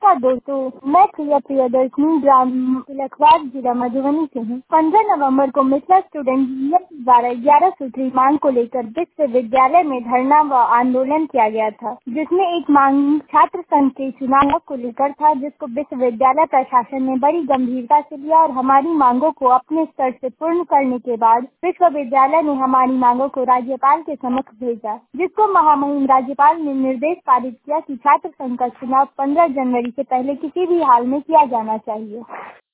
नमस्कार दोस्तों, मैं प्रियदर्शनी ग्राम तिलकवाड़ जिला मधुबनी से हूँ। 15 नवंबर को मिथिला स्टूडेंट यूनियन द्वारा 11 सूत्री मांग को लेकर विश्वविद्यालय में धरना व आंदोलन किया गया था, जिसमें एक मांग छात्र संघ के चुनाव को लेकर था, जिसको विश्वविद्यालय प्रशासन ने बड़ी गंभीरता से लिया और हमारी मांगों को अपने स्तर से पूर्ण करने के बाद विश्वविद्यालय ने हमारी मांगों को राज्यपाल के समक्ष भेजा, जिसको महामहिम राज्यपाल ने निर्देश पारित किया कि छात्र संघ का चुनाव 15 जनवरी से पहले किसी भी हाल में किया जाना चाहिए।